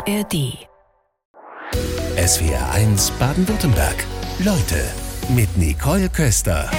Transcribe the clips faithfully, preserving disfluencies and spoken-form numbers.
A R D. S W R eins Baden-Württemberg. Leute mit Nicole Köster.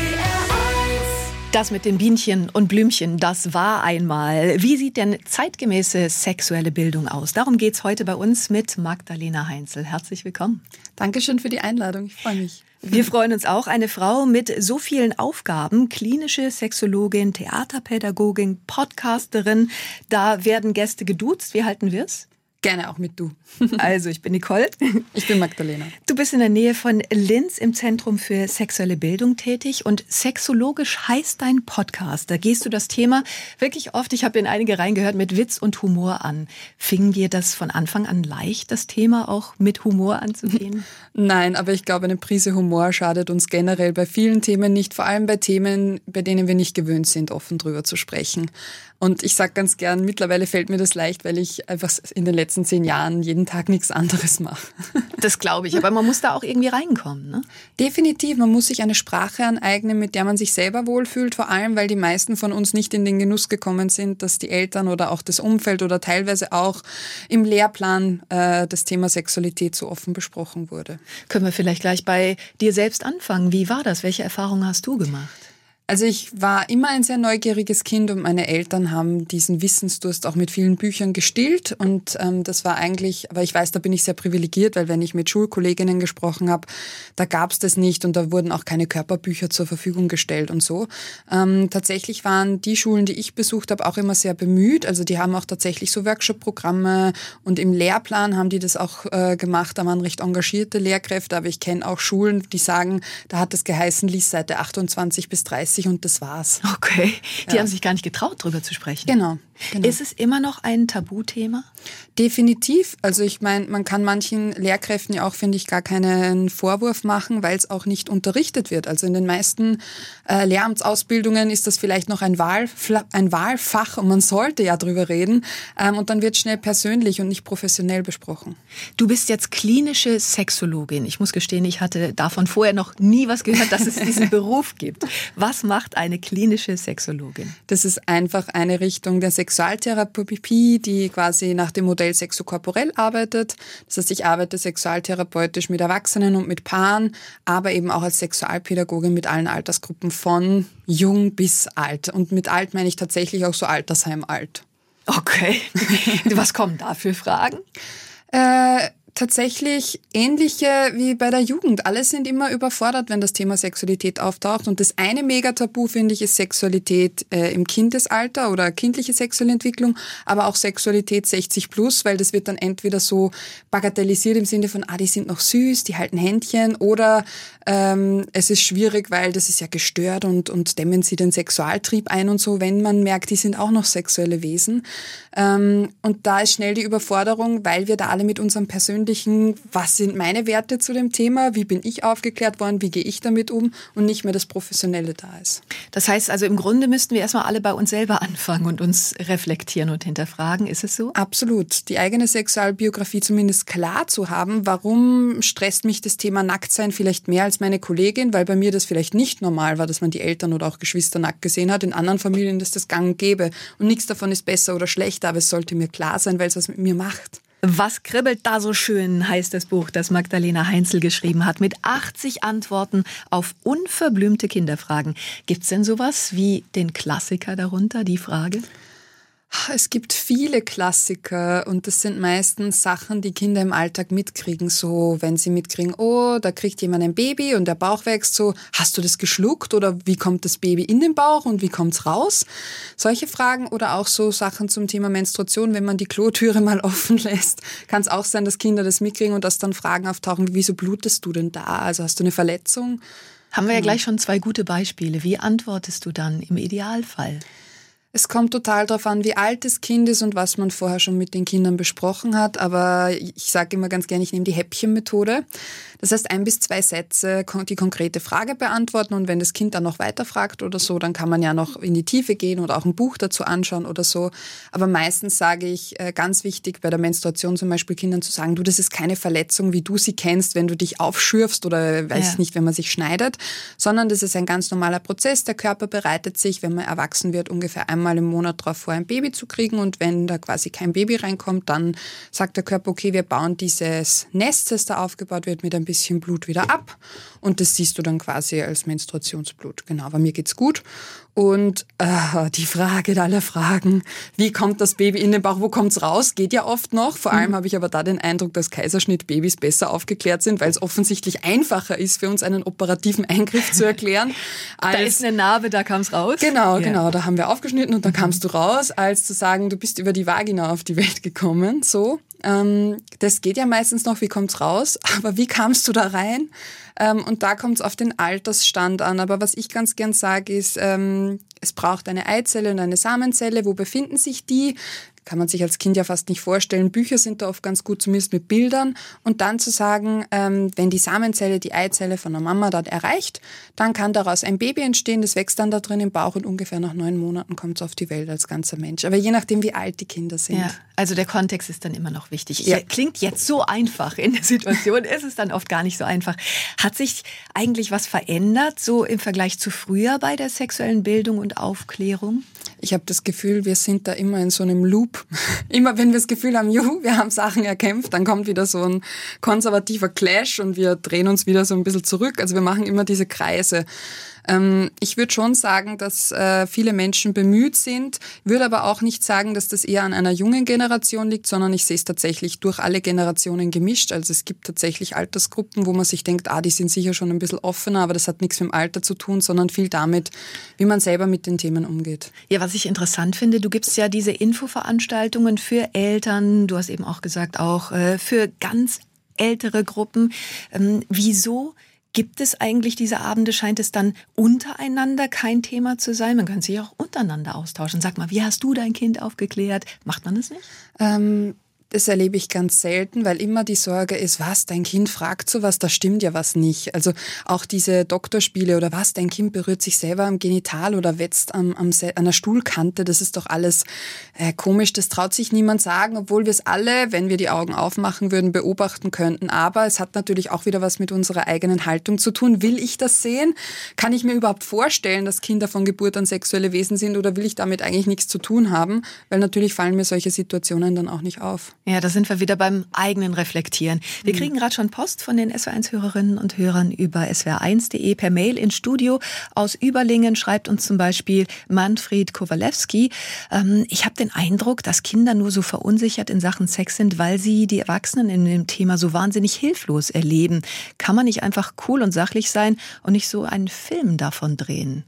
Das mit den Bienchen und Blümchen, das war einmal. Wie sieht denn zeitgemäße sexuelle Bildung aus? Darum geht's heute bei uns mit Magdalena Heinzel. Herzlich willkommen. Dankeschön für die Einladung, ich freue mich. Wir freuen uns auch. Eine Frau mit so vielen Aufgaben, klinische Sexologin, Theaterpädagogin, Podcasterin. Da werden Gäste geduzt. Wie halten wir's? Gerne auch mit du. Also, ich bin Nicole. Ich bin Magdalena. Du bist in der Nähe von Linz im Zentrum für sexuelle Bildung tätig und sexologisch heißt dein Podcast. Da gehst du das Thema wirklich oft, ich habe in einige reingehört, mit Witz und Humor an. Fing dir das von Anfang an leicht, das Thema auch mit Humor anzugehen? Nein, aber ich glaube, eine Prise Humor schadet uns generell bei vielen Themen nicht, vor allem bei Themen, bei denen wir nicht gewöhnt sind, offen drüber zu sprechen. Und ich sage ganz gern, mittlerweile fällt mir das leicht, weil ich einfach in den letzten zehn Jahren jeden Tag nichts anderes mache. Das glaube ich, aber man muss da auch irgendwie reinkommen, ne? Definitiv, man muss sich eine Sprache aneignen, mit der man sich selber wohlfühlt, vor allem, weil die meisten von uns nicht in den Genuss gekommen sind, dass die Eltern oder auch das Umfeld oder teilweise auch im Lehrplan äh, das Thema Sexualität so offen besprochen wurde. Können wir vielleicht gleich bei dir selbst anfangen. Wie war das? Welche Erfahrungen hast du gemacht? Also ich war immer ein sehr neugieriges Kind und meine Eltern haben diesen Wissensdurst auch mit vielen Büchern gestillt und ähm, das war eigentlich, aber ich weiß, da bin ich sehr privilegiert, weil wenn ich mit Schulkolleginnen gesprochen habe, da gab es das nicht und da wurden auch keine Körperbücher zur Verfügung gestellt und so. Ähm, tatsächlich waren die Schulen, die ich besucht habe, auch immer sehr bemüht, also die haben auch tatsächlich so Workshop-Programme und im Lehrplan haben die das auch äh, gemacht, da waren recht engagierte Lehrkräfte, aber ich kenne auch Schulen, die sagen, da hat es geheißen, lies Seite achtundzwanzig bis dreißig und das war's. Okay, die ja. haben sich gar nicht getraut, drüber zu sprechen. Genau. Genau. Ist es immer noch ein Tabuthema? Definitiv. Also ich meine, man kann manchen Lehrkräften ja auch, finde ich, gar keinen Vorwurf machen, weil es auch nicht unterrichtet wird. Also in den meisten äh, Lehramtsausbildungen ist das vielleicht noch ein, Wahlfla- ein Wahlfach und man sollte ja drüber reden. Ähm, und dann wird schnell persönlich und nicht professionell besprochen. Du bist jetzt klinische Sexologin. Ich muss gestehen, ich hatte davon vorher noch nie was gehört, dass es diesen Beruf gibt. Was macht eine klinische Sexologin? Das ist einfach eine Richtung der Sexualtherapie, die quasi nach dem Modell sexokorporell arbeitet. Das heißt, ich arbeite sexualtherapeutisch mit Erwachsenen und mit Paaren, aber eben auch als Sexualpädagogin mit allen Altersgruppen von jung bis alt. Und mit alt meine ich tatsächlich auch so Altersheim alt. Okay. Was kommen da für Fragen? Äh, Tatsächlich ähnliche wie bei der Jugend. Alle sind immer überfordert, wenn das Thema Sexualität auftaucht. Und das eine Megatabu, finde ich, ist Sexualität äh, im Kindesalter oder kindliche sexuelle Entwicklung, aber auch Sexualität sechzig plus, weil das wird dann entweder so bagatellisiert im Sinne von, ah, die sind noch süß, die halten Händchen, oder ähm, es ist schwierig, weil das ist ja gestört und, und dämmen sie den Sexualtrieb ein und so, wenn man merkt, die sind auch noch sexuelle Wesen. Ähm, und da ist schnell die Überforderung, weil wir da alle mit unserem persönlichen was sind meine Werte zu dem Thema, wie bin ich aufgeklärt worden, wie gehe ich damit um und nicht mehr das Professionelle da ist. Das heißt also, im Grunde müssten wir erstmal alle bei uns selber anfangen und uns reflektieren und hinterfragen. Ist es so? Absolut. Die eigene Sexualbiografie zumindest klar zu haben, warum stresst mich das Thema Nacktsein vielleicht mehr als meine Kollegin, weil bei mir das vielleicht nicht normal war, dass man die Eltern oder auch Geschwister nackt gesehen hat. In anderen Familien ist das gang und gäbe und nichts davon ist besser oder schlechter, aber es sollte mir klar sein, weil es was mit mir macht. Was kribbelt da so schön, heißt das Buch, das Magdalena Heinzel geschrieben hat, mit achtzig Antworten auf unverblümte Kinderfragen. Gibt's denn sowas wie den Klassiker darunter, die Frage? Es gibt viele Klassiker und das sind meistens Sachen, die Kinder im Alltag mitkriegen. So, wenn sie mitkriegen, oh, da kriegt jemand ein Baby und der Bauch wächst, so, hast du das geschluckt oder wie kommt das Baby in den Bauch und wie kommt's raus? Solche Fragen oder auch so Sachen zum Thema Menstruation, wenn man die Klotüre mal offen lässt, kann es auch sein, dass Kinder das mitkriegen und dass dann Fragen auftauchen, wieso blutest du denn da? Also hast du eine Verletzung? Haben wir ja gleich schon zwei gute Beispiele. Wie antwortest du dann im Idealfall? Es kommt total darauf an, wie alt das Kind ist und was man vorher schon mit den Kindern besprochen hat. Aber ich sage immer ganz gerne, ich nehme die Häppchenmethode. Das heißt, ein bis zwei Sätze die konkrete Frage beantworten. Und wenn das Kind dann noch weiter fragt oder so, dann kann man ja noch in die Tiefe gehen oder auch ein Buch dazu anschauen oder so. Aber meistens sage ich, ganz wichtig bei der Menstruation zum Beispiel Kindern zu sagen, du, das ist keine Verletzung, wie du sie kennst, wenn du dich aufschürfst oder weiß ja. ich nicht, wenn man sich schneidet, sondern das ist ein ganz normaler Prozess. Der Körper bereitet sich, wenn man erwachsen wird, ungefähr einmal zweimal im Monat darauf vor, ein Baby zu kriegen. Und wenn da quasi kein Baby reinkommt, dann sagt der Körper, okay, wir bauen dieses Nest, das da aufgebaut wird, mit ein bisschen Blut wieder ab. Und das siehst du dann quasi als Menstruationsblut. Genau, aber mir geht's gut. Und äh, die Frage aller Fragen, wie kommt das Baby in den Bauch, wo kommt's raus, geht ja oft noch. Vor allem mhm. habe ich aber da den Eindruck, dass Kaiserschnittbabys besser aufgeklärt sind, weil es offensichtlich einfacher ist, für uns einen operativen Eingriff zu erklären. Als, da ist eine Narbe, da kam's raus. Genau, ja. genau, da haben wir aufgeschnitten und dann mhm. kamst du raus, als zu sagen, du bist über die Vagina auf die Welt gekommen, so. Ähm, das geht ja meistens noch, wie kommt's raus, aber wie kamst du da rein? Ähm, und da kommt's auf den Altersstand an. Aber was ich ganz gern sage, ist, ähm, es braucht eine Eizelle und eine Samenzelle. Wo befinden sich die? Kann man sich als Kind ja fast nicht vorstellen. Bücher sind da oft ganz gut, zumindest mit Bildern. Und dann zu sagen, ähm, wenn die Samenzelle die Eizelle von der Mama dort erreicht, dann kann daraus ein Baby entstehen, das wächst dann da drin im Bauch und ungefähr nach neun Monaten kommt es auf die Welt als ganzer Mensch. Aber je nachdem, wie alt die Kinder sind. Ja, also der Kontext ist dann immer noch wichtig. Ja. Klingt jetzt so einfach, in der Situation ist es dann oft gar nicht so einfach. Hat sich eigentlich was verändert, so im Vergleich zu früher bei der sexuellen Bildung und Aufklärung? Ich habe das Gefühl, wir sind da immer in so einem Loop. Immer wenn wir das Gefühl haben, juhu, wir haben Sachen erkämpft, dann kommt wieder so ein konservativer Clash und wir drehen uns wieder so ein bisschen zurück. Also wir machen immer diese Kreise. Ähm, ich würde schon sagen, dass äh, viele Menschen bemüht sind, würde aber auch nicht sagen, dass das eher an einer jungen Generation liegt, sondern ich sehe es tatsächlich durch alle Generationen gemischt. Also es gibt tatsächlich Altersgruppen, wo man sich denkt, ah, die sind sicher schon ein bisschen offener, aber das hat nichts mit dem Alter zu tun, sondern viel damit, wie man selber mit den Themen umgeht. Ja, was ich interessant finde, du gibst ja diese Infoveranstaltungen für Eltern, du hast eben auch gesagt, auch äh, für ganz ältere Gruppen. Ähm, wieso gibt es eigentlich diese Abende? Scheint es dann untereinander kein Thema zu sein? Man kann sich auch untereinander austauschen. Sag mal, wie hast du dein Kind aufgeklärt? Macht man das nicht? Ähm Das erlebe ich ganz selten, weil immer die Sorge ist, was, dein Kind fragt sowas, da stimmt ja was nicht. Also auch diese Doktorspiele oder was, dein Kind berührt sich selber am Genital oder wetzt am, am, an der Stuhlkante, das ist doch alles äh, komisch, das traut sich niemand sagen, obwohl wir es alle, wenn wir die Augen aufmachen würden, beobachten könnten. Aber es hat natürlich auch wieder was mit unserer eigenen Haltung zu tun. Will ich das sehen? Kann ich mir überhaupt vorstellen, dass Kinder von Geburt an sexuelle Wesen sind oder will ich damit eigentlich nichts zu tun haben? Weil natürlich fallen mir solche Situationen dann auch nicht auf. Ja, da sind wir wieder beim eigenen Reflektieren. Wir kriegen gerade schon Post von den S W R eins Hörerinnen und Hörern über S W R eins punkt de per Mail ins Studio. Aus Überlingen schreibt uns zum Beispiel Manfred Kowalewski, ähm, ich habe den Eindruck, dass Kinder nur so verunsichert in Sachen Sex sind, weil sie die Erwachsenen in dem Thema so wahnsinnig hilflos erleben. Kann man nicht einfach cool und sachlich sein und nicht so einen Film davon drehen?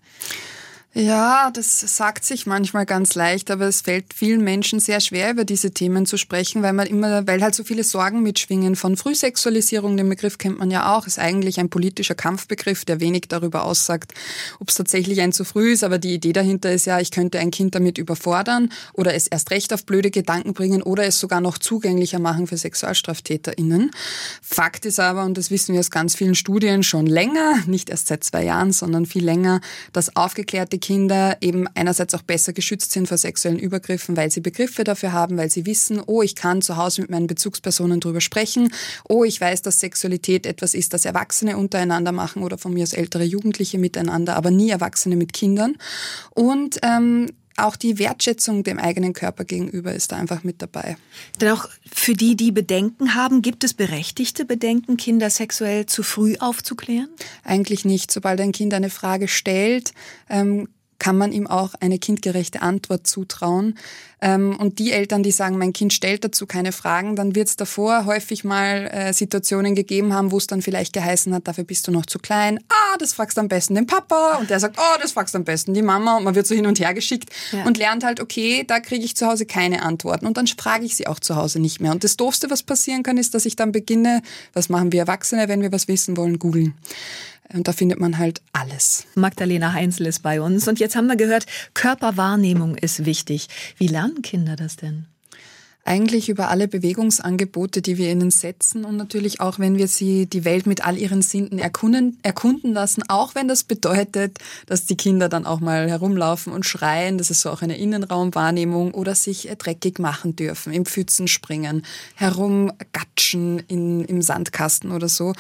Ja, das sagt sich manchmal ganz leicht, aber es fällt vielen Menschen sehr schwer, über diese Themen zu sprechen, weil man immer, weil halt so viele Sorgen mitschwingen. Von Frühsexualisierung, den Begriff kennt man ja auch, ist eigentlich ein politischer Kampfbegriff, der wenig darüber aussagt, ob es tatsächlich ein zu früh ist, aber die Idee dahinter ist ja, ich könnte ein Kind damit überfordern oder es erst recht auf blöde Gedanken bringen oder es sogar noch zugänglicher machen für SexualstraftäterInnen. Fakt ist aber, und das wissen wir aus ganz vielen Studien schon länger, nicht erst seit zwei Jahren, sondern viel länger, dass aufgeklärte Kinder eben einerseits auch besser geschützt sind vor sexuellen Übergriffen, weil sie Begriffe dafür haben, weil sie wissen, oh, ich kann zu Hause mit meinen Bezugspersonen drüber sprechen, oh, ich weiß, dass Sexualität etwas ist, das Erwachsene untereinander machen oder von mir aus ältere Jugendliche miteinander, aber nie Erwachsene mit Kindern. Und ähm, auch die Wertschätzung dem eigenen Körper gegenüber ist da einfach mit dabei. Denn auch für die, die Bedenken haben, gibt es berechtigte Bedenken, Kinder sexuell zu früh aufzuklären? Eigentlich nicht. Sobald ein Kind eine Frage stellt, ähm, kann man ihm auch eine kindgerechte Antwort zutrauen. Und die Eltern, die sagen, mein Kind stellt dazu keine Fragen, dann wird es davor häufig mal äh, Situationen gegeben haben, wo es dann vielleicht geheißen hat, dafür bist du noch zu klein. Ah, das fragst du am besten den Papa. Und der sagt, oh, das fragst du am besten die Mama. Und man wird so hin und her geschickt ja. und lernt halt, okay, da kriege ich zu Hause keine Antworten. Und dann frage ich sie auch zu Hause nicht mehr. Und das Doofste, was passieren kann, ist, dass ich dann beginne, was machen wir Erwachsene, wenn wir was wissen wollen, googeln. Und da findet man halt alles. Magdalena Heinzel ist bei uns. Und jetzt haben wir gehört, Körperwahrnehmung ist wichtig. Wie lernen Kinder das denn? Eigentlich über alle Bewegungsangebote, die wir ihnen setzen und natürlich auch, wenn wir sie die Welt mit all ihren Sinnen erkunden, erkunden lassen, auch wenn das bedeutet, dass die Kinder dann auch mal herumlaufen und schreien, das ist so auch eine Innenraumwahrnehmung, oder sich dreckig machen dürfen, im Pfützen springen, herumgatschen in, im Sandkasten oder so.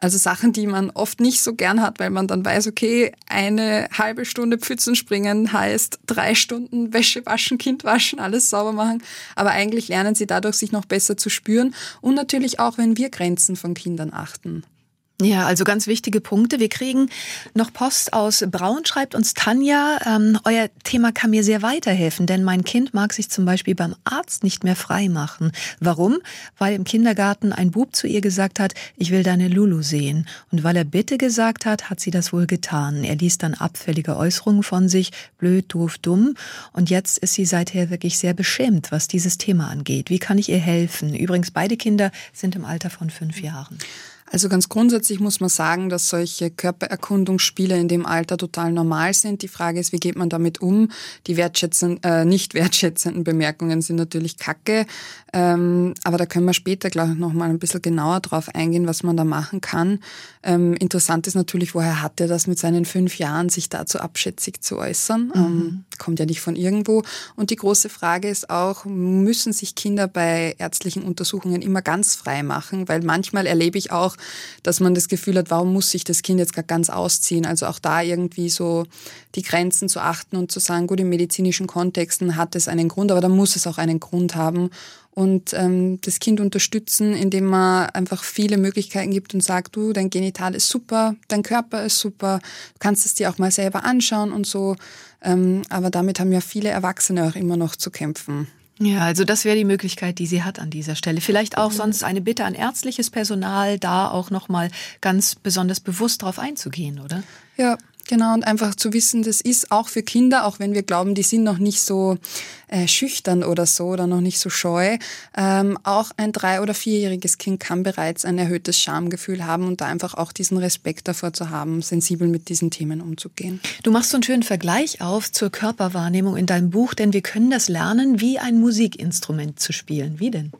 Also Sachen, die man oft nicht so gern hat, weil man dann weiß, okay, eine halbe Stunde Pfützen springen heißt drei Stunden Wäsche waschen, Kind waschen, alles sauber machen. Aber eigentlich lernen sie dadurch, sich noch besser zu spüren. Und natürlich auch, wenn wir Grenzen von Kindern achten. Ja, also ganz wichtige Punkte. Wir kriegen noch Post aus Braun, schreibt uns Tanja. Ähm, euer Thema kann mir sehr weiterhelfen, denn mein Kind mag sich zum Beispiel beim Arzt nicht mehr frei machen. Warum? Weil im Kindergarten ein Bub zu ihr gesagt hat, ich will deine Lulu sehen. Und weil er bitte gesagt hat, hat sie das wohl getan. Er ließ dann abfällige Äußerungen von sich, blöd, doof, dumm. Und jetzt ist sie seither wirklich sehr beschämt, was dieses Thema angeht. Wie kann ich ihr helfen? Übrigens, beide Kinder sind im Alter von fünf Jahren. Also ganz grundsätzlich muss man sagen, dass solche Körpererkundungsspiele in dem Alter total normal sind. Die Frage ist, wie geht man damit um? Die wertschätzenden, äh, nicht wertschätzenden Bemerkungen sind natürlich Kacke. Ähm, aber da können wir später, glaube ich, noch mal ein bisschen genauer drauf eingehen, was man da machen kann. Ähm, interessant ist natürlich, woher hat er das mit seinen fünf Jahren, sich dazu abschätzig zu äußern? Mhm. Ähm, kommt ja nicht von irgendwo. Und die große Frage ist auch, müssen sich Kinder bei ärztlichen Untersuchungen immer ganz frei machen? Weil manchmal erlebe ich auch, dass man das Gefühl hat, warum muss sich das Kind jetzt gar ganz ausziehen? Also auch da irgendwie so die Grenzen zu achten und zu sagen, gut, in medizinischen Kontexten hat es einen Grund, aber da muss es auch einen Grund haben. Und ähm, das Kind unterstützen, indem man einfach viele Möglichkeiten gibt und sagt, du, dein Genital ist super, dein Körper ist super, du kannst es dir auch mal selber anschauen und so. Ähm, aber damit haben ja viele Erwachsene auch immer noch zu kämpfen. Ja, also das wäre die Möglichkeit, die sie hat an dieser Stelle. Vielleicht auch sonst eine Bitte an ärztliches Personal, da auch nochmal ganz besonders bewusst drauf einzugehen, oder? Ja, genau. Und einfach zu wissen, das ist auch für Kinder, auch wenn wir glauben, die sind noch nicht so äh, schüchtern oder so oder noch nicht so scheu. Ähm, auch ein drei- oder vierjähriges Kind kann bereits ein erhöhtes Schamgefühl haben und da einfach auch diesen Respekt davor zu haben, sensibel mit diesen Themen umzugehen. Du machst so einen schönen Vergleich auf zur Körperwahrnehmung in deinem Buch, denn wir können das lernen, wie ein Musikinstrument zu spielen. Wie denn?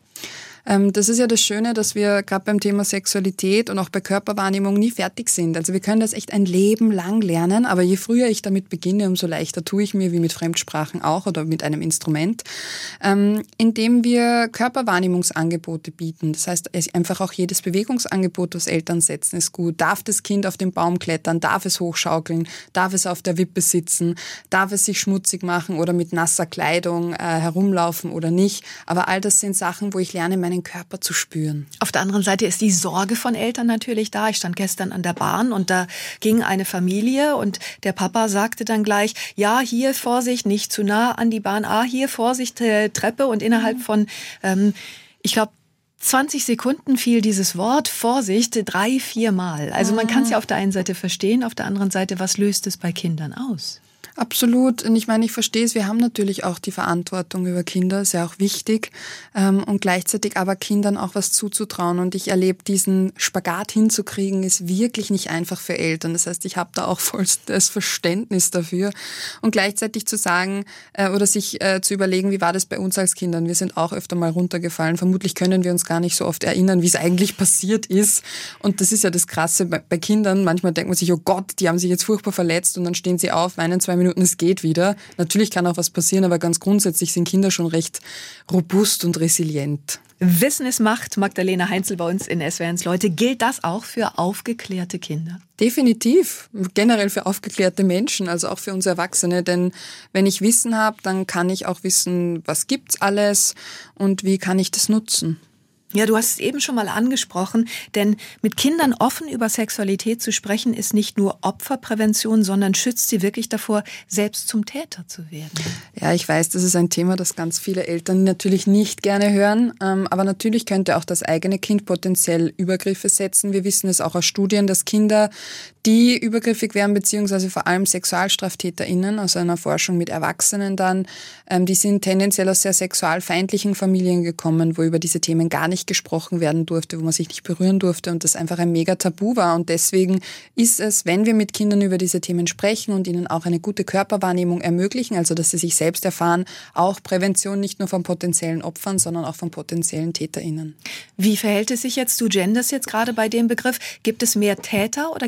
Das ist ja das Schöne, dass wir gerade beim Thema Sexualität und auch bei Körperwahrnehmung nie fertig sind. Also wir können das echt ein Leben lang lernen, aber je früher ich damit beginne, umso leichter tue ich mir, wie mit Fremdsprachen auch oder mit einem Instrument, ähm, indem wir Körperwahrnehmungsangebote bieten. Das heißt, einfach auch jedes Bewegungsangebot, das Eltern setzen, ist gut. Darf das Kind auf den Baum klettern? Darf es hochschaukeln? Darf es auf der Wippe sitzen? Darf es sich schmutzig machen oder mit nasser Kleidung äh, herumlaufen oder nicht? Aber all das sind Sachen, wo ich lerne, meinen Körper zu spüren. Auf der anderen Seite ist die Sorge von Eltern natürlich da. Ich stand gestern an der Bahn und da ging eine Familie und der Papa sagte dann gleich, ja, hier Vorsicht, nicht zu nah an die Bahn, ah, hier Vorsicht, äh, Treppe und innerhalb von, ähm, ich glaube, zwanzig Sekunden fiel dieses Wort Vorsicht drei, vier Mal. Also man kann es ja auf der einen Seite verstehen, auf der anderen Seite, was löst es bei Kindern aus? Absolut. Und ich meine, ich verstehe es, wir haben natürlich auch die Verantwortung über Kinder, ist ja auch wichtig. Und gleichzeitig aber Kindern auch was zuzutrauen. Und ich erlebe, diesen Spagat hinzukriegen, ist wirklich nicht einfach für Eltern. Das heißt, ich habe da auch vollstes Verständnis dafür. Und gleichzeitig zu sagen oder sich zu überlegen, wie war das bei uns als Kindern? Wir sind auch öfter mal runtergefallen. Vermutlich können wir uns gar nicht so oft erinnern, wie es eigentlich passiert ist. Und das ist ja das Krasse bei Kindern. Manchmal denkt man sich, oh Gott, die haben sich jetzt furchtbar verletzt und dann stehen sie auf, weinen zwei Minuten, es geht wieder. Natürlich kann auch was passieren, aber ganz grundsätzlich sind Kinder schon recht robust und resilient. Wissen ist Macht, Magdalena Heinzel bei uns in S W R eins Leute. Gilt das auch für aufgeklärte Kinder? Definitiv. Generell für aufgeklärte Menschen, also auch für uns Erwachsene. Denn wenn ich Wissen habe, dann kann ich auch wissen, was gibt's alles und wie kann ich das nutzen. Ja, du hast es eben schon mal angesprochen, denn mit Kindern offen über Sexualität zu sprechen, ist nicht nur Opferprävention, sondern schützt sie wirklich davor, selbst zum Täter zu werden. Ja, ich weiß, das ist ein Thema, das ganz viele Eltern natürlich nicht gerne hören, aber natürlich könnte auch das eigene Kind potenziell Übergriffe setzen. Wir wissen es auch aus Studien, dass Kinder, die übergriffig werden, beziehungsweise vor allem SexualstraftäterInnen, aus einer Forschung mit Erwachsenen dann, die sind tendenziell aus sehr sexualfeindlichen Familien gekommen, wo über diese Themen gar nicht gesprochen werden durfte, wo man sich nicht berühren durfte und das einfach ein mega Tabu war. Und deswegen ist es, wenn wir mit Kindern über diese Themen sprechen und ihnen auch eine gute Körperwahrnehmung ermöglichen, also dass sie sich selbst erfahren, auch Prävention nicht nur von potenziellen Opfern, sondern auch von potenziellen TäterInnen. Wie verhält es sich jetzt? Du genders jetzt gerade bei dem Begriff. Gibt es mehr Täter oder gibt es mehr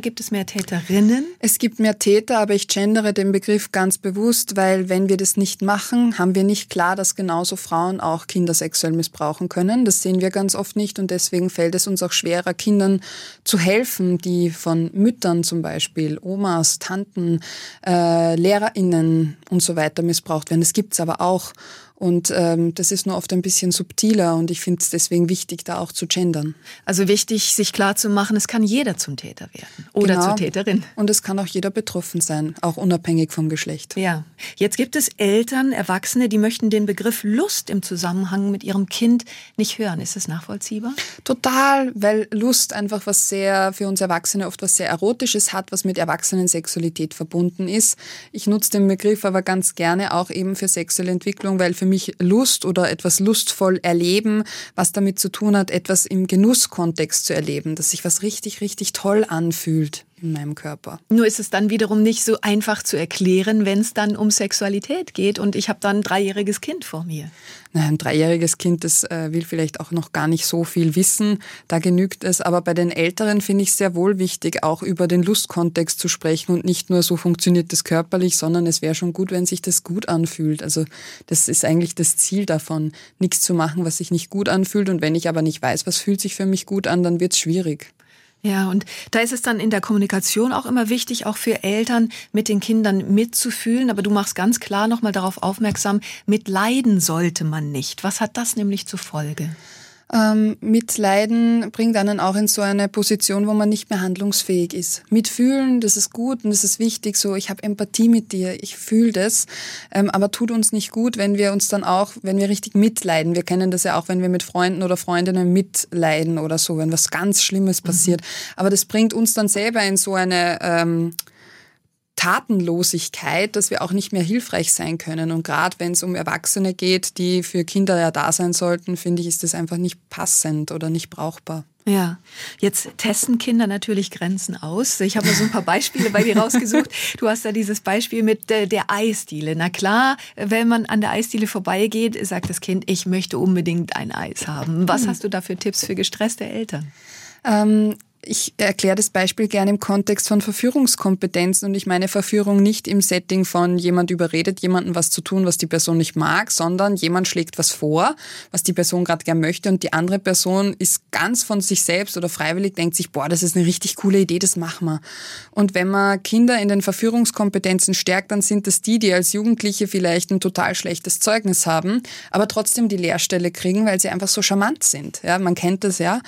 mehr Täterinnen? Es gibt mehr Täter, aber ich gendere den Begriff ganz bewusst, weil wenn wir das nicht machen, haben wir nicht klar, dass genauso Frauen auch Kinder sexuell missbrauchen können. Das sehen wir ganz oft nicht und deswegen fällt es uns auch schwerer, Kindern zu helfen, die von Müttern zum Beispiel, Omas, Tanten, äh, LehrerInnen und so weiter missbraucht werden. Das gibt's aber auch. Und ähm, das ist nur oft ein bisschen subtiler und ich finde es deswegen wichtig, da auch zu gendern. Also wichtig, sich klar zu machen, es kann jeder zum Täter werden oder genau. zur Täterin. Und es kann auch jeder betroffen sein, auch unabhängig vom Geschlecht. Ja, jetzt gibt es Eltern, Erwachsene, die möchten den Begriff Lust im Zusammenhang mit ihrem Kind nicht hören. Ist das nachvollziehbar? Total, weil Lust einfach was sehr, für uns Erwachsene oft was sehr Erotisches hat, was mit Erwachsenensexualität verbunden ist. Ich nutze den Begriff aber ganz gerne auch eben für sexuelle Entwicklung, weil für mich Lust oder etwas lustvoll erleben, was damit zu tun hat, etwas im Genusskontext zu erleben, dass sich was richtig, richtig toll anfühlt in meinem Körper. Nur ist es dann wiederum nicht so einfach zu erklären, wenn es dann um Sexualität geht und ich habe dann ein dreijähriges Kind vor mir. Nein, ein dreijähriges Kind, das äh, will vielleicht auch noch gar nicht so viel wissen, da genügt es. Aber bei den Älteren finde ich es sehr wohl wichtig, auch über den Lustkontext zu sprechen und nicht nur so funktioniert das körperlich, sondern es wäre schon gut, wenn sich das gut anfühlt. Also das ist eigentlich das Ziel davon, nichts zu machen, was sich nicht gut anfühlt. Und wenn ich aber nicht weiß, was fühlt sich für mich gut an, dann wird es schwierig. Ja, und da ist es dann in der Kommunikation auch immer wichtig, auch für Eltern mit den Kindern mitzufühlen. Aber du machst ganz klar nochmal darauf aufmerksam, mitleiden sollte man nicht. Was hat das nämlich zur Folge? Ähm, Mitleiden bringt einen auch in so eine Position, wo man nicht mehr handlungsfähig ist. Mitfühlen, das ist gut und das ist wichtig. So, ich habe Empathie mit dir, ich fühle das. Ähm, aber tut uns nicht gut, wenn wir uns dann auch, wenn wir richtig mitleiden. Wir kennen das ja auch, wenn wir mit Freunden oder Freundinnen mitleiden oder so, wenn was ganz Schlimmes passiert. Mhm. Aber das bringt uns dann selber in so eine ähm, Tatenlosigkeit, dass wir auch nicht mehr hilfreich sein können. Und gerade wenn es um Erwachsene geht, die für Kinder ja da sein sollten, finde ich, ist das einfach nicht passend oder nicht brauchbar. Ja, jetzt testen Kinder natürlich Grenzen aus. Ich habe mal so ein paar Beispiele bei dir rausgesucht. Du hast da dieses Beispiel mit der, der Eisdiele. Na klar, wenn man an der Eisdiele vorbeigeht, sagt das Kind, ich möchte unbedingt ein Eis haben. Was hast du da für Tipps für gestresste Eltern? Ähm Ich erkläre das Beispiel gerne im Kontext von Verführungskompetenzen und ich meine Verführung nicht im Setting von jemand überredet jemanden was zu tun, was die Person nicht mag, sondern jemand schlägt was vor, was die Person gerade gern möchte und die andere Person ist ganz von sich selbst oder freiwillig, denkt sich, boah, das ist eine richtig coole Idee, das machen wir. Und wenn man Kinder in den Verführungskompetenzen stärkt, dann sind das die, die als Jugendliche vielleicht ein total schlechtes Zeugnis haben, aber trotzdem die Lehrstelle kriegen, weil sie einfach so charmant sind. Ja, man kennt das ja.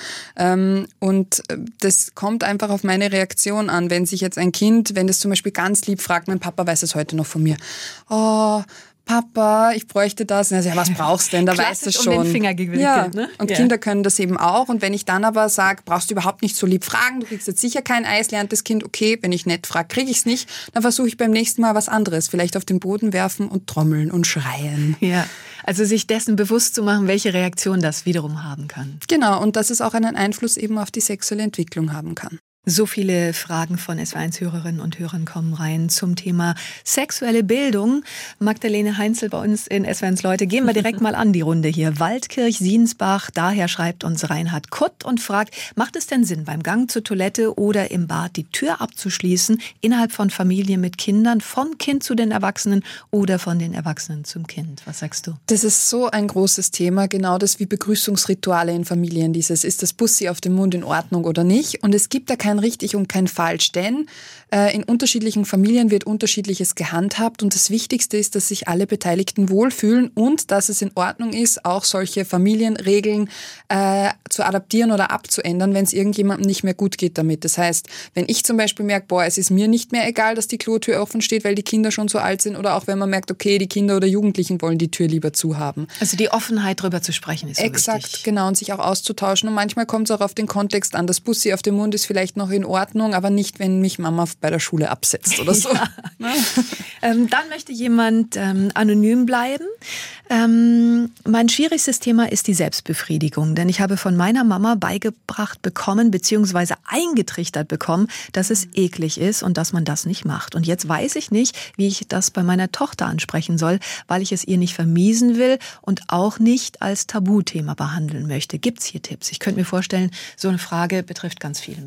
Und das kommt einfach auf meine Reaktion an. Wenn sich jetzt ein Kind, wenn das zum Beispiel ganz lieb fragt, mein Papa weiß es heute noch von mir, oh, Papa, ich bräuchte das. Und er sagt, ja, was brauchst du denn? Da weißt du es schon. Um den Finger gewickelt, ja. Ne? Und ja. Kinder können das eben auch. Und wenn ich dann aber sage, brauchst du überhaupt nicht so lieb fragen, du kriegst jetzt sicher kein Eis, lernt das Kind, okay, wenn ich nett frage, kriege ich es nicht, dann versuche ich beim nächsten Mal was anderes. Vielleicht auf den Boden werfen und trommeln und schreien. Ja, also sich dessen bewusst zu machen, welche Reaktion das wiederum haben kann. Genau, und dass es auch einen Einfluss eben auf die sexuelle Entwicklung haben kann. So viele Fragen von S W eins Hörerinnen und Hörern kommen rein zum Thema sexuelle Bildung. Magdalene Heinzel bei uns in S W eins Leute. Gehen wir direkt mal an die Runde hier. Waldkirch, Siensbach, daher schreibt uns Reinhard Kutt und fragt, macht es denn Sinn, beim Gang zur Toilette oder im Bad die Tür abzuschließen, innerhalb von Familien mit Kindern, vom Kind zu den Erwachsenen oder von den Erwachsenen zum Kind? Was sagst du? Das ist so ein großes Thema, genau das wie Begrüßungsrituale in Familien. Dieses, ist das Bussi auf dem Mund in Ordnung oder nicht? Und es gibt da kein richtig und kein falsch, denn äh, in unterschiedlichen Familien wird Unterschiedliches gehandhabt und das Wichtigste ist, dass sich alle Beteiligten wohlfühlen und dass es in Ordnung ist, auch solche Familienregeln äh, zu adaptieren oder abzuändern, wenn es irgendjemandem nicht mehr gut geht damit. Das heißt, wenn ich zum Beispiel merke, boah, es ist mir nicht mehr egal, dass die Klotür offen steht, weil die Kinder schon so alt sind oder auch wenn man merkt, okay, die Kinder oder Jugendlichen wollen die Tür lieber zu haben. Also die Offenheit, drüber zu sprechen, ist so Exakt, wichtig. Genau, und sich auch auszutauschen und manchmal kommt es auch auf den Kontext an. Das Bussi auf dem Mund ist vielleicht noch in Ordnung, aber nicht, wenn mich Mama bei der Schule absetzt oder so. Ja. ähm, dann möchte jemand ähm, anonym bleiben. Ähm, mein schwierigstes Thema ist die Selbstbefriedigung, denn ich habe von meiner Mama beigebracht bekommen, beziehungsweise eingetrichtert bekommen, dass es eklig ist und dass man das nicht macht. Und jetzt weiß ich nicht, wie ich das bei meiner Tochter ansprechen soll, weil ich es ihr nicht vermiesen will und auch nicht als Tabuthema behandeln möchte. Gibt es hier Tipps? Ich könnte mir vorstellen, so eine Frage betrifft ganz viele Menschen.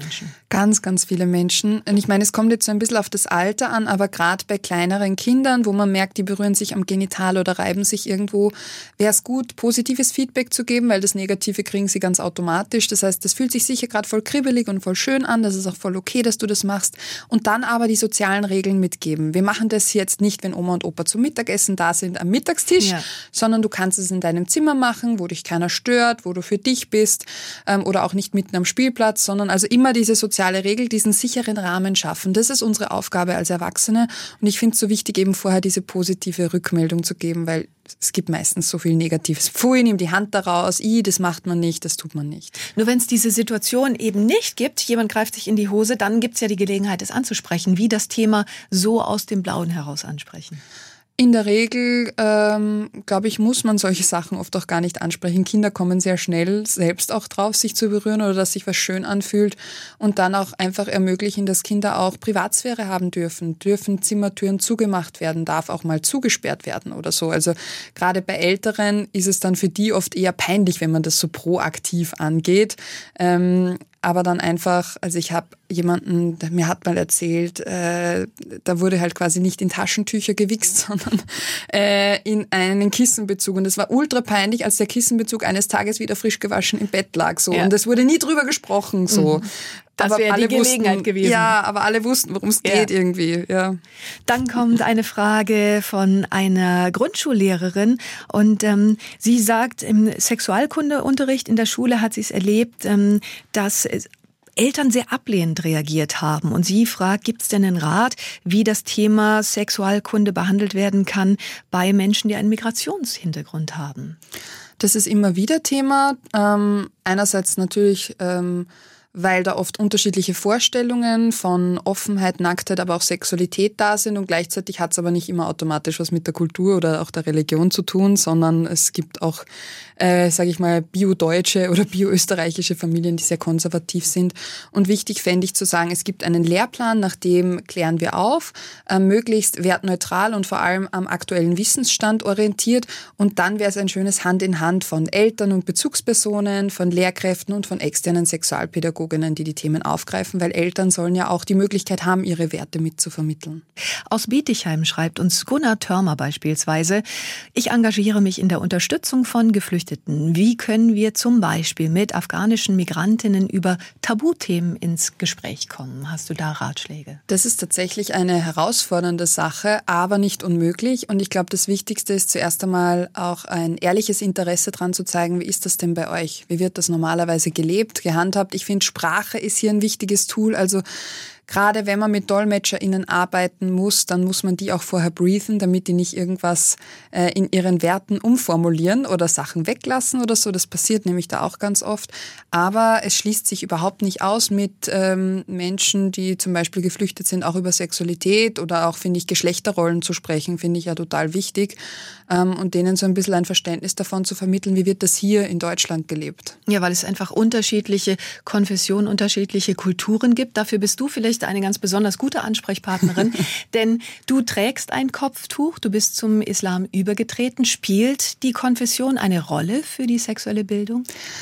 Ganz, ganz viele Menschen. Und ich meine, es kommt jetzt so ein bisschen auf das Alter an, aber gerade bei kleineren Kindern, wo man merkt, die berühren sich am Genital oder reiben sich irgendwo, wäre es gut, positives Feedback zu geben, weil das Negative kriegen sie ganz automatisch. Das heißt, das fühlt sich sicher gerade voll kribbelig und voll schön an. Das ist auch voll okay, dass du das machst. Und dann aber die sozialen Regeln mitgeben. Wir machen das jetzt nicht, wenn Oma und Opa zum Mittagessen da sind am Mittagstisch, ja. sondern du kannst es in deinem Zimmer machen, wo dich keiner stört, wo du für dich bist ähm, oder auch nicht mitten am Spielplatz, sondern also immer diese sozialen soziale Regel, diesen sicheren Rahmen schaffen. Das ist unsere Aufgabe als Erwachsene. Und ich finde es so wichtig, eben vorher diese positive Rückmeldung zu geben, weil es gibt meistens so viel Negatives. Pfui, nimm die Hand da raus, i, das macht man nicht, das tut man nicht. Nur wenn es diese Situation eben nicht gibt, jemand greift sich in die Hose, dann gibt es ja die Gelegenheit, es anzusprechen. Wie das Thema so aus dem Blauen heraus ansprechen? In der Regel, ähm, glaube ich, muss man solche Sachen oft auch gar nicht ansprechen. Kinder kommen sehr schnell selbst auch drauf, sich zu berühren oder dass sich was schön anfühlt und dann auch einfach ermöglichen, dass Kinder auch Privatsphäre haben dürfen, dürfen Zimmertüren zugemacht werden, darf auch mal zugesperrt werden oder so. Also gerade bei Älteren ist es dann für die oft eher peinlich, wenn man das so proaktiv angeht. Ähm, aber dann einfach, also ich habe jemanden, der mir hat mal erzählt, äh, da wurde halt quasi nicht in Taschentücher gewichst, sondern äh, in einen Kissenbezug. Und das war ultra peinlich, als der Kissenbezug eines Tages wieder frisch gewaschen im Bett lag. So. Ja. Und es wurde nie drüber gesprochen. So. Mhm. Das wäre die Gelegenheit wussten, gewesen. Ja, aber alle wussten, worum es ja. geht irgendwie. Ja. Dann kommt eine Frage von einer Grundschullehrerin und ähm, sie sagt, im Sexualkundeunterricht in der Schule hat sie es erlebt, ähm, dass Eltern sehr ablehnend reagiert haben. Und sie fragt, gibt es denn einen Rat, wie das Thema Sexualkunde behandelt werden kann bei Menschen, die einen Migrationshintergrund haben? Das ist immer wieder Thema. Ähm, einerseits natürlich... Ähm, weil da oft unterschiedliche Vorstellungen von Offenheit, Nacktheit, aber auch Sexualität da sind und gleichzeitig hat es aber nicht immer automatisch was mit der Kultur oder auch der Religion zu tun, sondern es gibt auch, äh, sage ich mal, bio-deutsche oder bio-österreichische Familien, die sehr konservativ sind. Und wichtig fände ich zu sagen, es gibt einen Lehrplan, nach dem klären wir auf, äh, möglichst wertneutral und vor allem am aktuellen Wissensstand orientiert und dann wäre es ein schönes Hand in Hand von Eltern und Bezugspersonen, von Lehrkräften und von externen Sexualpädagogen, die die Themen aufgreifen, weil Eltern sollen ja auch die Möglichkeit haben, ihre Werte mitzuvermitteln. Aus Bietigheim schreibt uns Gunnar Törmer beispielsweise, ich engagiere mich in der Unterstützung von Geflüchteten. Wie können wir zum Beispiel mit afghanischen Migrantinnen über Tabuthemen ins Gespräch kommen? Hast du da Ratschläge? Das ist tatsächlich eine herausfordernde Sache, aber nicht unmöglich. Und ich glaube, das Wichtigste ist zuerst einmal auch ein ehrliches Interesse daran zu zeigen, wie ist das denn bei euch? Wie wird das normalerweise gelebt, gehandhabt? Ich finde, Sprache ist hier ein wichtiges Tool, also gerade wenn man mit DolmetscherInnen arbeiten muss, dann muss man die auch vorher briefen, damit die nicht irgendwas äh, in ihren Werten umformulieren oder Sachen weglassen oder so. Das passiert nämlich da auch ganz oft. Aber es schließt sich überhaupt nicht aus, mit ähm, Menschen, die zum Beispiel geflüchtet sind, auch über Sexualität oder auch, finde ich, Geschlechterrollen zu sprechen, finde ich ja total wichtig. Ähm, und denen so ein bisschen ein Verständnis davon zu vermitteln, wie wird das hier in Deutschland gelebt. Ja, weil es einfach unterschiedliche Konfessionen, unterschiedliche Kulturen gibt. Dafür bist du vielleicht eine ganz besonders gute Ansprechpartnerin, denn du trägst ein Kopftuch, du bist zum Islam übergetreten. Spielt die Konfession eine Rolle für die sexuelle Bildung?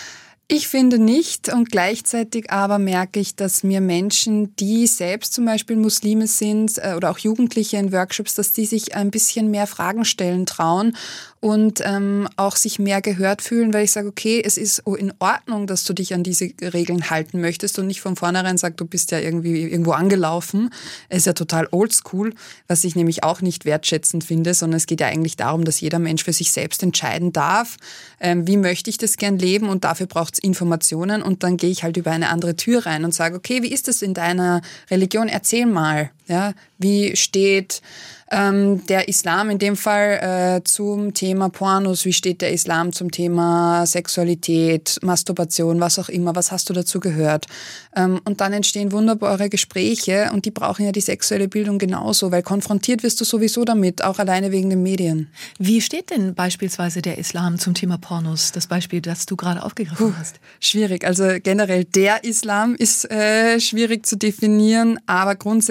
Ich finde nicht und gleichzeitig aber merke ich, dass mir Menschen, die selbst zum Beispiel Muslime sind oder auch Jugendliche in Workshops, dass die sich ein bisschen mehr Fragen stellen trauen und ähm, auch sich mehr gehört fühlen, weil ich sage, okay, es ist in Ordnung, dass du dich an diese Regeln halten möchtest und nicht von vornherein sagst, du bist ja irgendwie irgendwo angelaufen. Es ist ja total oldschool, was ich nämlich auch nicht wertschätzend finde, sondern es geht ja eigentlich darum, dass jeder Mensch für sich selbst entscheiden darf, ähm, wie möchte ich das gern leben und dafür braucht es Informationen und dann gehe ich halt über eine andere Tür rein und sage, okay, wie ist das in deiner Religion? Erzähl mal, ja, wie steht ähm, der Islam in dem Fall äh, zum Thema Pornos, wie steht der Islam zum Thema Sexualität, Masturbation, was auch immer, was hast du dazu gehört? Ähm, und dann entstehen wunderbare Gespräche und die brauchen ja die sexuelle Bildung genauso, weil konfrontiert wirst du sowieso damit, auch alleine wegen den Medien. Wie steht denn beispielsweise der Islam zum Thema Pornos, das Beispiel, das du gerade aufgegriffen Puh, hast? Schwierig, also generell der Islam ist äh, schwierig zu definieren, aber grundsätzlich ist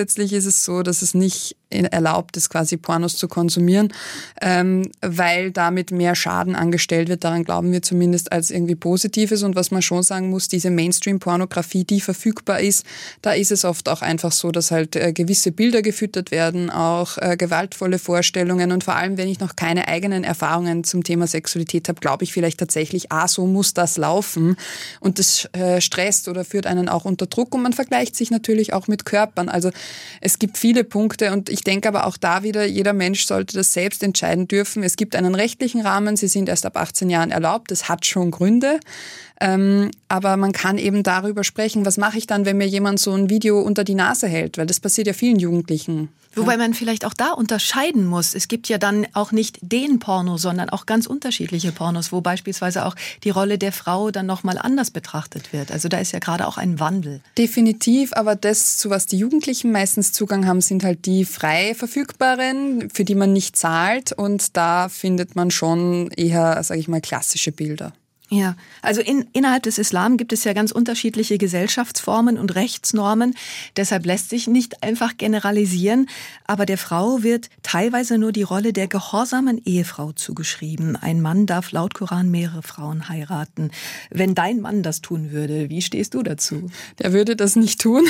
ist es so, dass es nicht erlaubt ist, quasi Pornos zu konsumieren, ähm, weil damit mehr Schaden angestellt wird. Daran glauben wir zumindest als irgendwie Positives. Und was man schon sagen muss, diese Mainstream-Pornografie, die verfügbar ist, da ist es oft auch einfach so, dass halt äh, gewisse Bilder gefüttert werden, auch äh, gewaltvolle Vorstellungen. Und vor allem, wenn ich noch keine eigenen Erfahrungen zum Thema Sexualität habe, glaube ich vielleicht tatsächlich, ah, so muss das laufen. Und das äh, stresst oder führt einen auch unter Druck. Und man vergleicht sich natürlich auch mit Körpern. Also es gibt viele Punkte und ich denke aber auch da wieder, jeder Mensch sollte das selbst entscheiden dürfen. Es gibt einen rechtlichen Rahmen, sie sind erst ab achtzehn Jahren erlaubt, das hat schon Gründe. Ähm, aber man kann eben darüber sprechen, was mache ich dann, wenn mir jemand so ein Video unter die Nase hält, weil das passiert ja vielen Jugendlichen. Wobei man vielleicht auch da unterscheiden muss. Es gibt ja dann auch nicht den Porno, sondern auch ganz unterschiedliche Pornos, wo beispielsweise auch die Rolle der Frau dann nochmal anders betrachtet wird. Also da ist ja gerade auch ein Wandel. Definitiv, aber das, zu was die Jugendlichen meistens Zugang haben, sind halt die frei verfügbaren, für die man nicht zahlt. Und da findet man schon eher, sage ich mal, klassische Bilder. Ja, also in, innerhalb des Islam gibt es ja ganz unterschiedliche Gesellschaftsformen und Rechtsnormen. Deshalb lässt sich nicht einfach generalisieren. Aber der Frau wird teilweise nur die Rolle der gehorsamen Ehefrau zugeschrieben. Ein Mann darf laut Koran mehrere Frauen heiraten. Wenn dein Mann das tun würde, wie stehst du dazu? Der würde das nicht tun.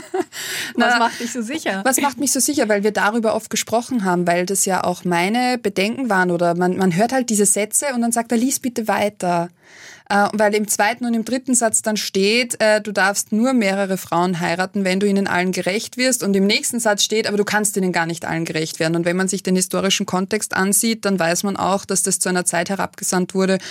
Was macht dich so sicher? Was macht mich so sicher? Weil wir darüber oft gesprochen haben, weil das ja auch meine Bedenken waren. Oder man, man hört halt diese Sätze und dann sagt er, lies bitte weiter. Äh, weil im zweiten und im dritten Satz dann steht, äh, du darfst nur mehrere Frauen heiraten, wenn du ihnen allen gerecht wirst. Und im nächsten Satz steht, aber du kannst ihnen gar nicht allen gerecht werden. Und wenn man sich den historischen Kontext ansieht, dann weiß man auch, dass das zu einer Zeit herabgesandt wurde,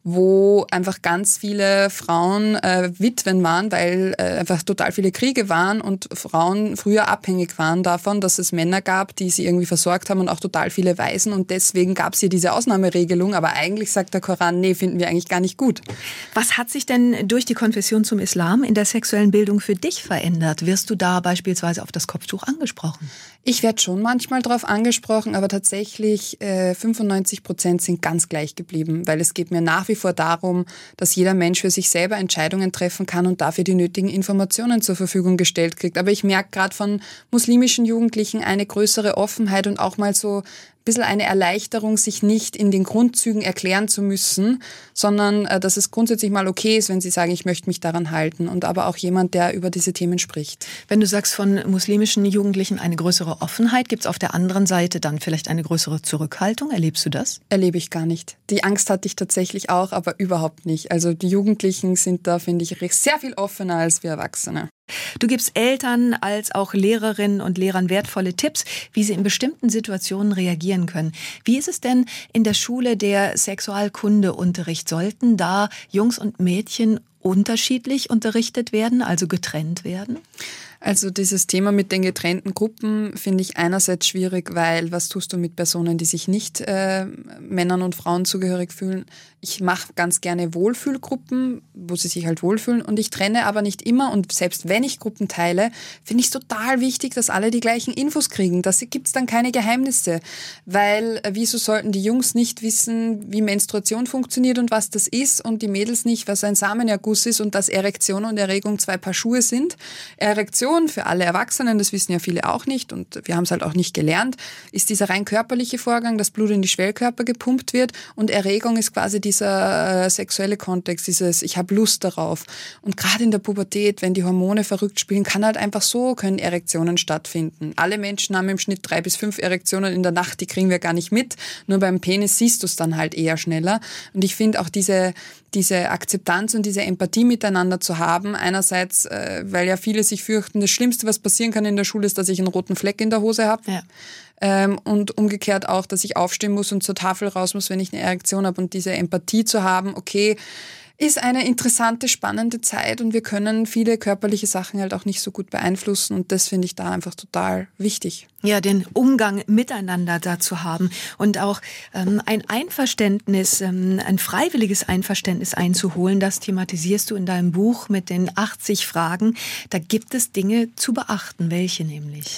wo einfach ganz viele Frauen äh, Witwen waren, weil äh, einfach total viele Kriege waren und Frauen früher abhängig waren davon, dass es Männer gab, die sie irgendwie versorgt haben und auch total viele Waisen. Und deswegen gab es hier diese Ausnahmeregelung. Aber eigentlich sagt der Koran, nee, finden wir eigentlich gar nicht gut. Was hat sich denn durch die Konversion zum Islam in der sexuellen Bildung für dich verändert? Wirst du da beispielsweise auf das Kopftuch angesprochen? Ich werde schon manchmal darauf angesprochen, aber tatsächlich äh, fünfundneunzig Prozent sind ganz gleich geblieben, weil es geht mir nach wie vor darum, dass jeder Mensch für sich selber Entscheidungen treffen kann und dafür die nötigen Informationen zur Verfügung gestellt kriegt. Aber ich merke gerade von muslimischen Jugendlichen eine größere Offenheit und auch mal so ein bisschen eine Erleichterung, sich nicht in den Grundzügen erklären zu müssen, sondern äh, dass es grundsätzlich mal okay ist, wenn sie sagen, ich möchte mich daran halten. Und aber auch jemand, der über diese Themen spricht. Wenn du sagst, von muslimischen Jugendlichen eine größere Offenheit, gibt es auf der anderen Seite dann vielleicht eine größere Zurückhaltung? Erlebst du das? Erlebe ich gar nicht. Die Angst hatte ich tatsächlich auch, aber überhaupt nicht. Also die Jugendlichen sind da, finde ich, sehr viel offener als wir Erwachsene. Du gibst Eltern als auch Lehrerinnen und Lehrern wertvolle Tipps, wie sie in bestimmten Situationen reagieren können. Wie ist es denn in der Schule der Sexualkundeunterricht? Sollten da Jungs und Mädchen unterschiedlich unterrichtet werden, also getrennt werden? Also dieses Thema mit den getrennten Gruppen finde ich einerseits schwierig, weil was tust du mit Personen, die sich nicht äh, Männern und Frauen zugehörig fühlen? Ich mache ganz gerne Wohlfühlgruppen, wo sie sich halt wohlfühlen und ich trenne aber nicht immer und selbst wenn ich Gruppen teile, finde ich es total wichtig, dass alle die gleichen Infos kriegen. Da gibt es dann keine Geheimnisse, weil äh, wieso sollten die Jungs nicht wissen, wie Menstruation funktioniert und was das ist und die Mädels nicht, was ein Samenerguss ist und dass Erektion und Erregung zwei Paar Schuhe sind. Erektion für alle Erwachsenen, das wissen ja viele auch nicht und wir haben es halt auch nicht gelernt, ist dieser rein körperliche Vorgang, dass Blut in die Schwellkörper gepumpt wird und Erregung ist quasi dieser äh, sexuelle Kontext, dieses ich habe Lust darauf. Und gerade in der Pubertät, wenn die Hormone verrückt spielen, kann halt einfach so, können Erektionen stattfinden. Alle Menschen haben im Schnitt drei bis fünf Erektionen in der Nacht, die kriegen wir gar nicht mit, nur beim Penis siehst du es dann halt eher schneller. Und ich finde auch diese diese Akzeptanz und diese Empathie miteinander zu haben. Einerseits, äh, weil ja viele sich fürchten, das Schlimmste, was passieren kann in der Schule, ist, dass ich einen roten Fleck in der Hose habe. Ja. Ähm, und umgekehrt auch, dass ich aufstehen muss und zur Tafel raus muss, wenn ich eine Erektion habe. Und diese Empathie zu haben, okay, ist eine interessante, spannende Zeit und wir können viele körperliche Sachen halt auch nicht so gut beeinflussen und das finde ich da einfach total wichtig. Ja, den Umgang miteinander da zu haben und auch ähm, ein Einverständnis, ähm, ein freiwilliges Einverständnis einzuholen, das thematisierst du in deinem Buch mit den achtzig Fragen. Da gibt es Dinge zu beachten. Welche nämlich?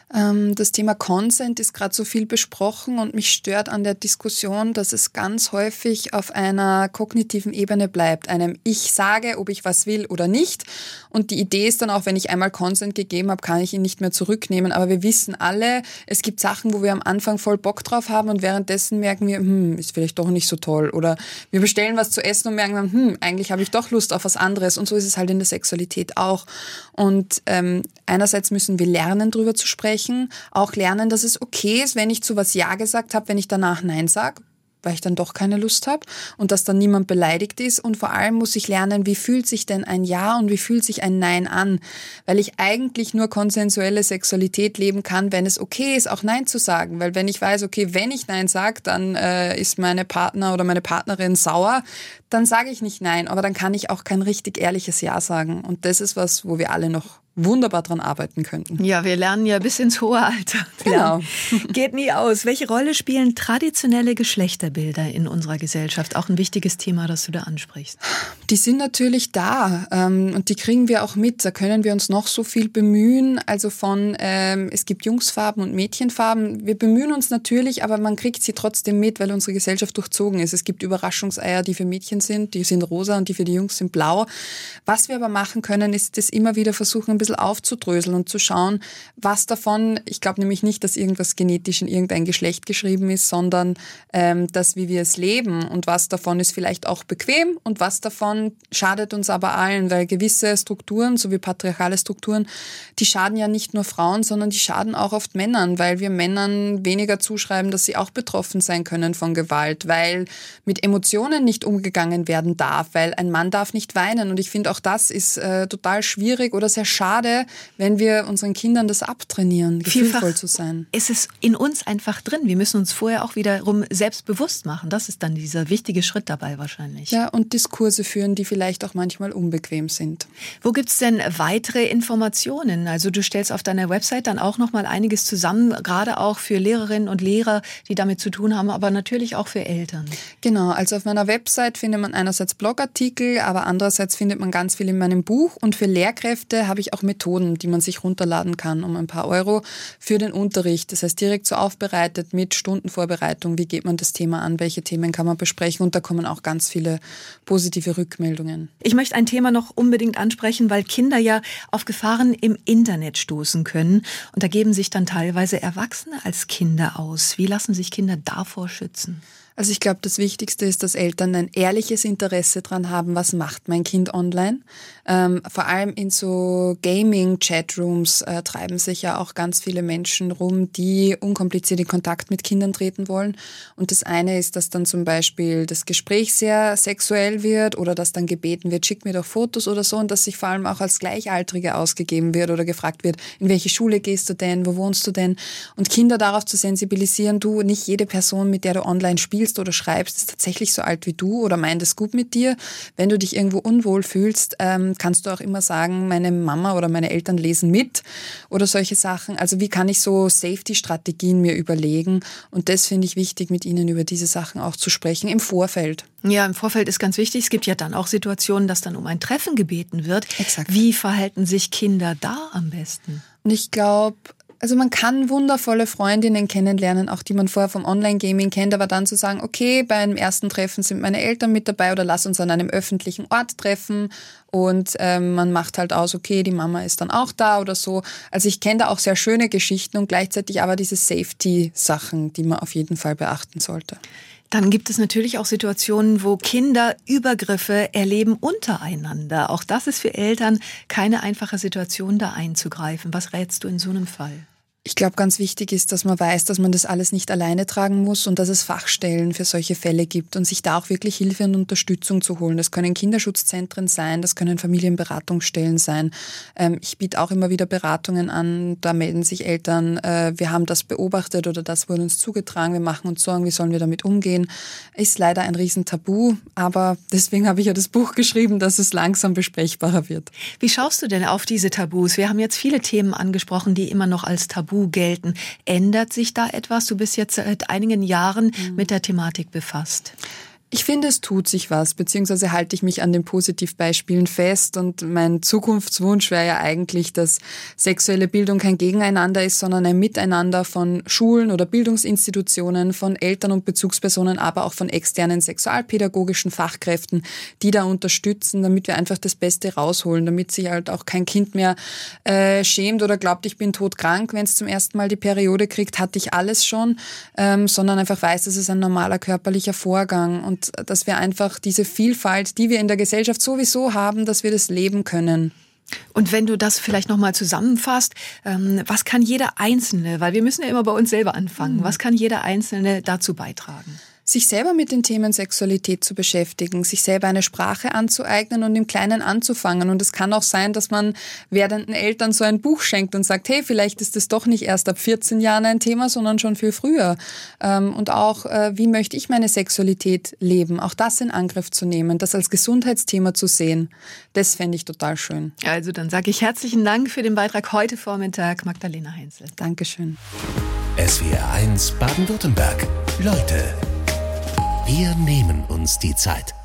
Das Thema Consent ist gerade so viel besprochen und mich stört an der Diskussion, dass es ganz häufig auf einer kognitiven Ebene bleibt. Einem Ich sage, ob ich was will oder nicht. Und die Idee ist dann auch, wenn ich einmal Consent gegeben habe, kann ich ihn nicht mehr zurücknehmen. Aber wir wissen alle, es gibt Sachen, wo wir am Anfang voll Bock drauf haben und währenddessen merken wir, hm, ist vielleicht doch nicht so toll. Oder wir bestellen was zu essen und merken, hm, eigentlich habe ich doch Lust auf was anderes. Und so ist es halt in der Sexualität auch. Und ähm, einerseits müssen wir lernen, drüber zu sprechen. Auch lernen, dass es okay ist, wenn ich zu was Ja gesagt habe, wenn ich danach Nein sage, weil ich dann doch keine Lust habe und dass dann niemand beleidigt ist. Und vor allem muss ich lernen, wie fühlt sich denn ein Ja und wie fühlt sich ein Nein an? Weil ich eigentlich nur konsensuelle Sexualität leben kann, wenn es okay ist, auch Nein zu sagen. Weil wenn ich weiß, okay, wenn ich Nein sage, dann äh, ist meine Partner oder meine Partnerin sauer, dann sage ich nicht Nein. Aber dann kann ich auch kein richtig ehrliches Ja sagen. Und das ist was, wo wir alle noch wunderbar dran arbeiten könnten. Ja, wir lernen ja bis ins hohe Alter. Genau. Geht nie aus. Welche Rolle spielen traditionelle Geschlechterbilder in unserer Gesellschaft? Auch ein wichtiges Thema, das du da ansprichst. Die sind natürlich da ähm, und die kriegen wir auch mit. Da können wir uns noch so viel bemühen. Also von, ähm, es gibt Jungsfarben und Mädchenfarben. Wir bemühen uns natürlich, aber man kriegt sie trotzdem mit, weil unsere Gesellschaft durchzogen ist. Es gibt Überraschungseier, die für Mädchen sind, die sind rosa und die für die Jungs sind blau. Was wir aber machen können, ist das immer wieder versuchen, ein bisschen aufzudröseln und zu schauen, was davon, ich glaube nämlich nicht, dass irgendwas genetisch in irgendein Geschlecht geschrieben ist, sondern ähm, dass wie wir es leben und was davon ist vielleicht auch bequem und was davon schadet uns aber allen, weil gewisse Strukturen, so wie patriarchale Strukturen, die schaden ja nicht nur Frauen, sondern die schaden auch oft Männern, weil wir Männern weniger zuschreiben, dass sie auch betroffen sein können von Gewalt, weil mit Emotionen nicht umgegangen werden darf, weil ein Mann darf nicht weinen und ich finde auch das ist äh, total schwierig oder sehr schade, wenn wir unseren Kindern das abtrainieren, gefühlvoll zu sein. Ist es in uns einfach drin. Wir müssen uns vorher auch wiederum selbstbewusst machen. Das ist dann dieser wichtige Schritt dabei wahrscheinlich. Ja, und Diskurse führen, die vielleicht auch manchmal unbequem sind. Wo gibt es denn weitere Informationen? Also du stellst auf deiner Website dann auch noch mal einiges zusammen, gerade auch für Lehrerinnen und Lehrer, die damit zu tun haben, aber natürlich auch für Eltern. Genau, also auf meiner Website findet man einerseits Blogartikel, aber andererseits findet man ganz viel in meinem Buch und für Lehrkräfte habe ich auch Methoden, die man sich runterladen kann um ein paar Euro für den Unterricht. Das heißt direkt so aufbereitet mit Stundenvorbereitung. Wie geht man das Thema an? Welche Themen kann man besprechen? Und da kommen auch ganz viele positive Rückmeldungen. Ich möchte ein Thema noch unbedingt ansprechen, weil Kinder ja auf Gefahren im Internet stoßen können. Und da geben sich dann teilweise Erwachsene als Kinder aus. Wie lassen sich Kinder davor schützen? Also ich glaube, das Wichtigste ist, dass Eltern ein ehrliches Interesse dran haben, was macht mein Kind online. Ähm, vor allem in so Gaming-Chatrooms äh, treiben sich ja auch ganz viele Menschen rum, die unkompliziert in Kontakt mit Kindern treten wollen. Und das eine ist, dass dann zum Beispiel das Gespräch sehr sexuell wird oder dass dann gebeten wird, schick mir doch Fotos oder so und dass sich vor allem auch als Gleichaltrige ausgegeben wird oder gefragt wird, in welche Schule gehst du denn, wo wohnst du denn? Und Kinder darauf zu sensibilisieren, du, nicht jede Person, mit der du online spielst oder schreibst, ist tatsächlich so alt wie du oder meint es gut mit dir. Wenn du dich irgendwo unwohl fühlst, ähm, kannst du auch immer sagen, meine Mama oder meine Eltern lesen mit oder solche Sachen. Also wie kann ich so Safety-Strategien mir überlegen? Und das finde ich wichtig, mit ihnen über diese Sachen auch zu sprechen im Vorfeld. Ja, im Vorfeld ist ganz wichtig. Es gibt ja dann auch Situationen, dass dann um ein Treffen gebeten wird. Exakt. Wie verhalten sich Kinder da am besten? Und ich glaube, also man kann wundervolle Freundinnen kennenlernen, auch die man vorher vom Online-Gaming kennt, aber dann zu sagen, okay, beim ersten Treffen sind meine Eltern mit dabei oder lass uns an einem öffentlichen Ort treffen und ähm, man macht halt aus, okay, die Mama ist dann auch da oder so. Also ich kenne da auch sehr schöne Geschichten und gleichzeitig aber diese Safety-Sachen, die man auf jeden Fall beachten sollte. Dann gibt es natürlich auch Situationen, wo Kinder Übergriffe erleben untereinander. Auch das ist für Eltern keine einfache Situation, da einzugreifen. Was rätst du in so einem Fall? Ich glaube, ganz wichtig ist, dass man weiß, dass man das alles nicht alleine tragen muss und dass es Fachstellen für solche Fälle gibt und sich da auch wirklich Hilfe und Unterstützung zu holen. Das können Kinderschutzzentren sein, das können Familienberatungsstellen sein. Ähm, ich biete auch immer wieder Beratungen an, da melden sich Eltern, äh, wir haben das beobachtet oder das wurde uns zugetragen, wir machen uns Sorgen, wie sollen wir damit umgehen. Ist leider ein Riesentabu, aber deswegen habe ich ja das Buch geschrieben, dass es langsam besprechbarer wird. Wie schaust du denn auf diese Tabus? Wir haben jetzt viele Themen angesprochen, die immer noch als Tabu gelten. Ändert sich da etwas? Du bist jetzt seit einigen Jahren mit der Thematik befasst. Ich finde, es tut sich was, beziehungsweise halte ich mich an den Positivbeispielen fest und mein Zukunftswunsch wäre ja eigentlich, dass sexuelle Bildung kein Gegeneinander ist, sondern ein Miteinander von Schulen oder Bildungsinstitutionen, von Eltern und Bezugspersonen, aber auch von externen sexualpädagogischen Fachkräften, die da unterstützen, damit wir einfach das Beste rausholen, damit sich halt auch kein Kind mehr äh, schämt oder glaubt, ich bin todkrank, wenn es zum ersten Mal die Periode kriegt, hatte ich alles schon, ähm, sondern einfach weiß, das ist ein normaler körperlicher Vorgang und dass wir einfach diese Vielfalt, die wir in der Gesellschaft sowieso haben, dass wir das leben können. Und wenn du das vielleicht nochmal zusammenfasst, ähm, was kann jeder Einzelne, weil wir müssen ja immer bei uns selber anfangen, mhm. was kann jeder Einzelne dazu beitragen? Sich selber mit den Themen Sexualität zu beschäftigen, sich selber eine Sprache anzueignen und im Kleinen anzufangen. Und es kann auch sein, dass man werdenden Eltern so ein Buch schenkt und sagt, hey, vielleicht ist es doch nicht erst ab vierzehn Jahren ein Thema, sondern schon viel früher. Und auch, wie möchte ich meine Sexualität leben? Auch das in Angriff zu nehmen, das als Gesundheitsthema zu sehen, das fände ich total schön. Also dann sage ich herzlichen Dank für den Beitrag heute Vormittag, Magdalena Heinzel. Dankeschön. S W R eins Baden-Württemberg. Leute, wir nehmen uns die Zeit.